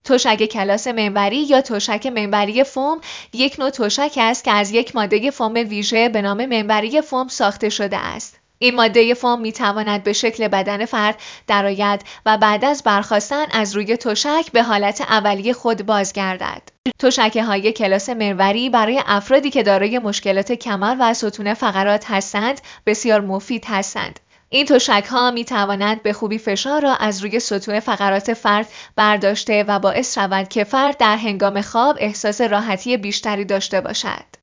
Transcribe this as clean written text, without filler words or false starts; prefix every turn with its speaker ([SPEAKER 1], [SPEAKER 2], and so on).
[SPEAKER 1] تشک کلاس منبری یا تشک منبری فوم یک نوع تشک است که از یک ماده فوم ویژه به نام منبری فوم ساخته شده است. این ماده فوم میتواند به شکل بدن فرد درآید و بعد از برخاستن از روی تشک به حالت اولیه خود بازگردد. تشک‌های کلاس منبری برای افرادی که دارای مشکلات کمر و ستون فقرات هستند بسیار مفید هستند. این تشک‌ها می‌توانند به خوبی فشار را از روی ستون فقرات فرد برداشته و باعث شوند که فرد در هنگام خواب احساس راحتی بیشتری داشته باشد.